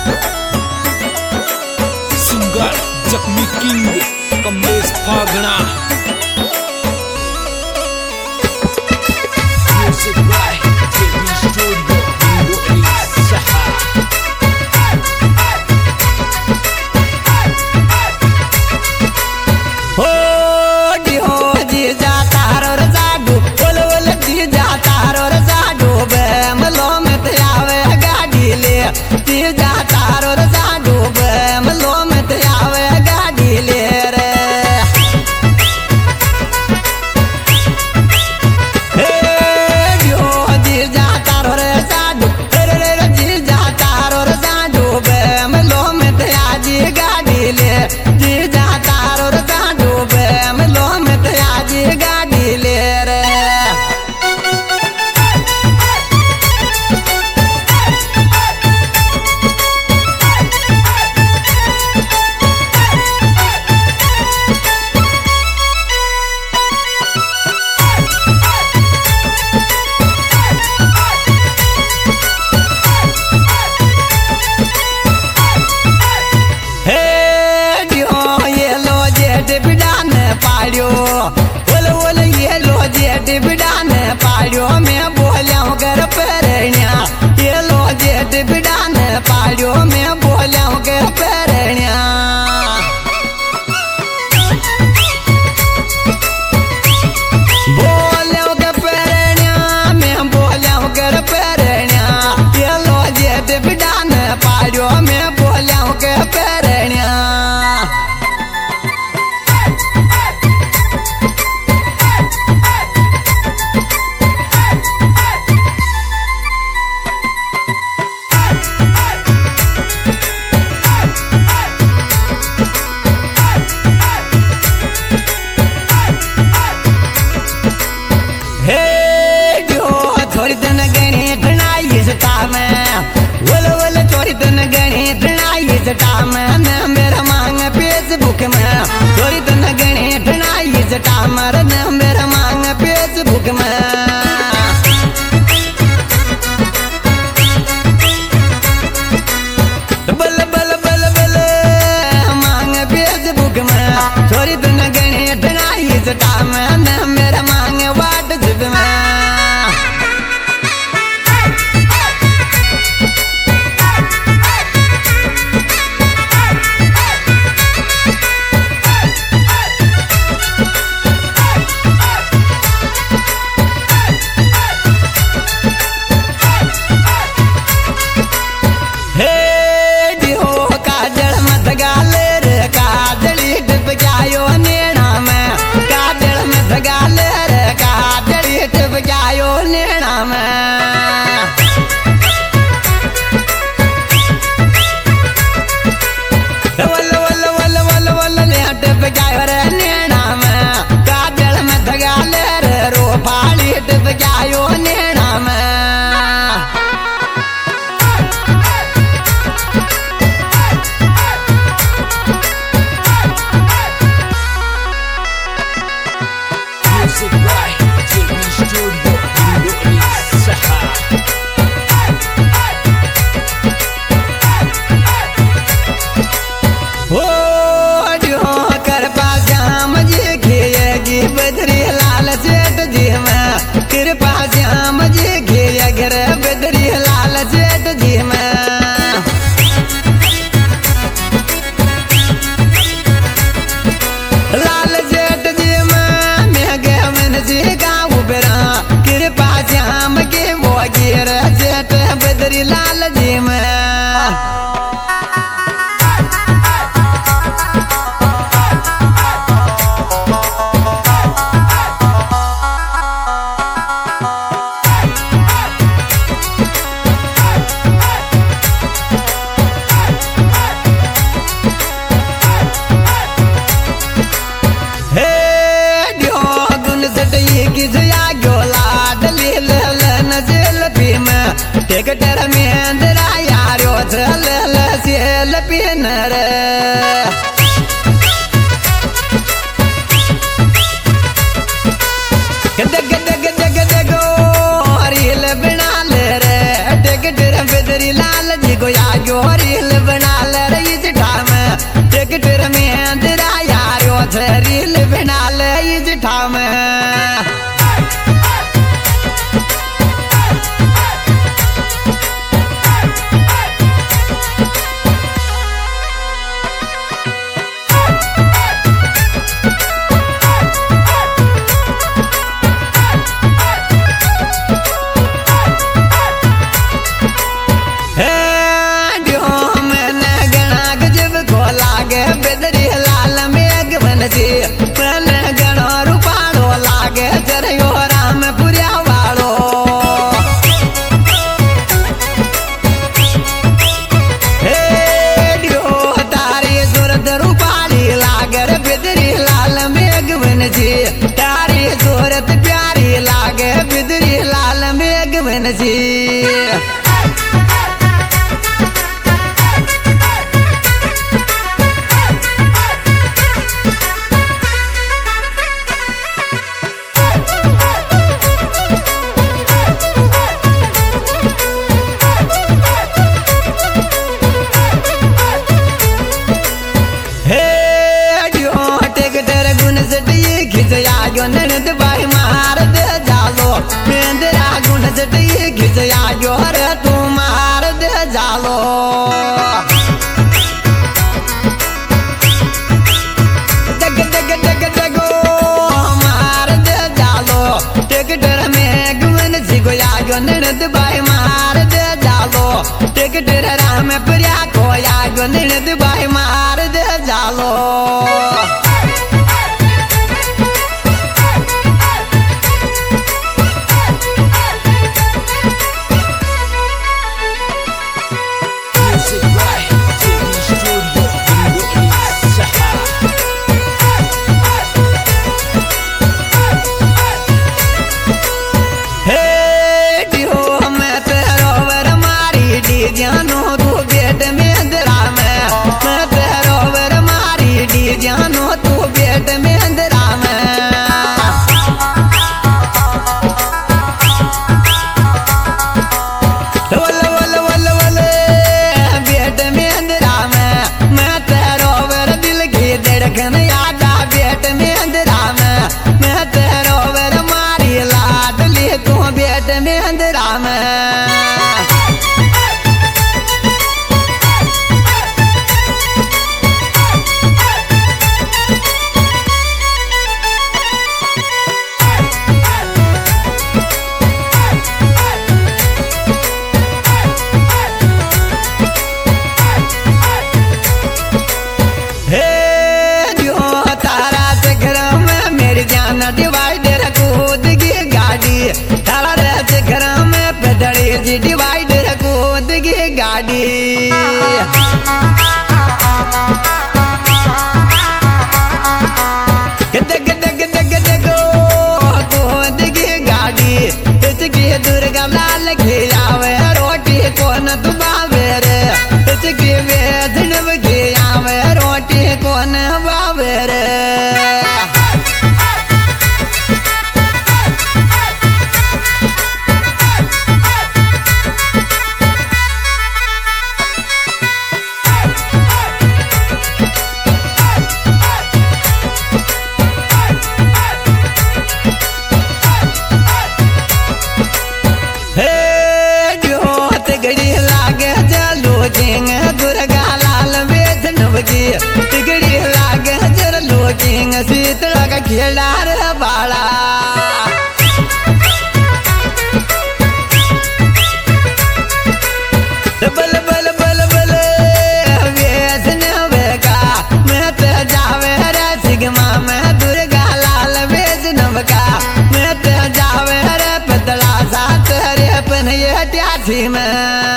Singer जख्मी king Kamlesh Phagna. Music by JB studio Indonesia. पाड़ियो में बोलियाँ घर पेरण्या ये लो जेठ बिडान पाड़ियो में बोलियाँ घर पेरण्या बोलियाँ घर पेरण्या में बोलियाँ घर पेरण्या ये लो जेठ बिडान पाड़ियो में बोलियाँ घर पेरण्या। मेरा मांग फेसबुक में थोड़ी दिन गणी ढनाई जटा मरन मेरा मांग फेसबुक में बल बल बल बल मांग फेसबुक में थोड़ी दिन गणी ढनाई जटा में मेरा मांग व्हाट्सएप में। कृपा श्याम जी घेरिया घर बदरी लाल जेठ जी में लाल जेठ जी में मैं गया मन जी गाँव बेरा कृपा श्याम के वो गिर जेठ बदरी लाल जी में। टिकटर में अंदरा यारो चल सेल पिनर गदग गदग गदग गो हरिल बिना ले रे टिकटर बदरी लाल जी को या गो हरिल रे तू मार दे जालो डग डग डग डगो मार दे जालो टिकटर में गुन जिगो यागो ननद भाई मार दे जालो टिकटर राम प्रिया को यागो ननद भाई मार दे जालो Music by JB Studio Indonesia. जानो तू बेट में दरा में मैं तेरो वर मारी डी जानो तू बेट में दरा में वल वल वल वल बेट में दरा में मैं तेरो वर दिल की धड़कन यादा बेट में दरा में मैं तेरो वर मारी लाडली तू बेट में दरा में डिवाइडर कूद की गाड़ी थारा घर में pedali जी डिवाइडर कूद की गाड़ी गदग गदग गदग गदगो कूद की गाड़ी इसकी दुर्गा लाल खिलावे रोटी कौन दुबावे रे इसकी वेदनव खिलावे रोटी कौन बावे रे दुर्गा लाल वेदनव की तिगड़ी लागे जर लोकिंग शीतला का खेला रे बाला बल बल बल बल वेदनव का मैं तो जावे रे सिगमा में दुर्गा लाल वेदनव का मैं तो जावे रे पतला साथ रे पन ये ट्यासी में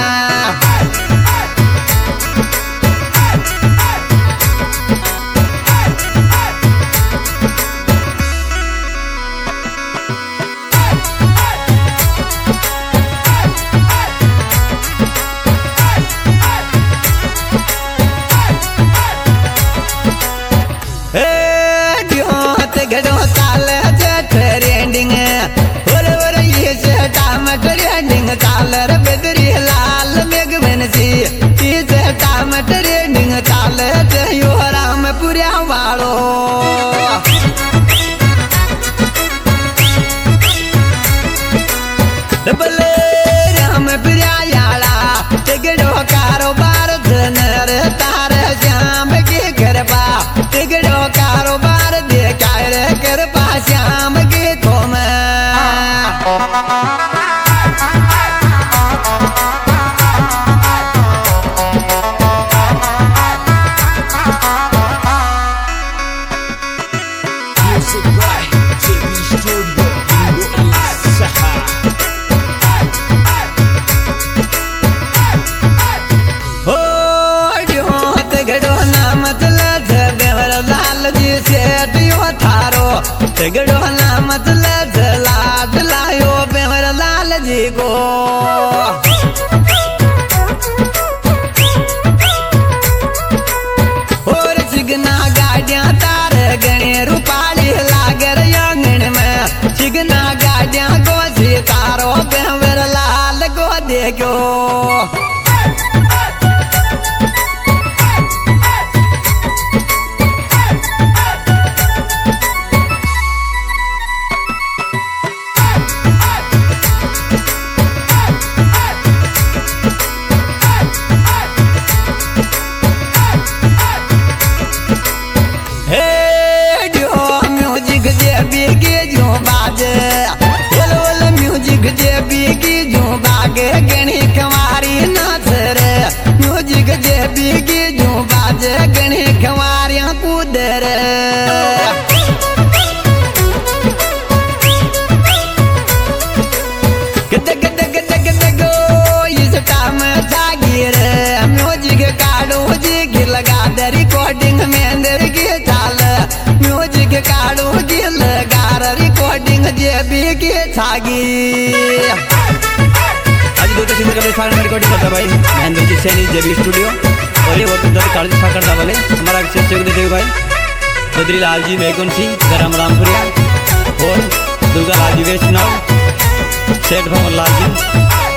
गड़ो ताल ट्रेंडिंग और ये ट्रेंडिंग ताल बेदरी लाल मेघवन सी ये ट्रेंडिंग ताल यो राम पुरिया वालो बले राम पुरिया याला गड़ो कारोबार धनर तार श्याम के घर बा गड़ो कारोबार कर श्याम के तो Music by JB Studio Indonesia. हो जोत गड़ो नाम मतलब बेवर लाल जी से थारो गड़ो ना मतलब लाद लायो बेवर लाल जी को और चिगना गाड़ियां तार गणे रूपाली लागर आंगन में चिगना गाड़ियां को सितारो बेवर लाल को देखो लागे गणी खमारी नाच रे म्यूजिक जे बीगी जो बाजे गणी खमारियां कूद रे म्यूजिक काढ़ो जी लगा दे रिकॉर्डिंग में के चाल म्यूजिक काढ़ो जी लगा रिकॉर्डिंग जे भी के छागी आज दो सिंगर का साथ में रिकॉर्डिंग करता भाई महेंद्र जी सैनी जेबी स्टूडियो और ये बहुत दर काली सा करता वाले हमारा विशेष सहयोग देते हुए भाई बद्री लाल जी मेघन सिंह गरम रामपुरिया और दुर्गा लाल जी वैष्णव सेठ भवन लाल जी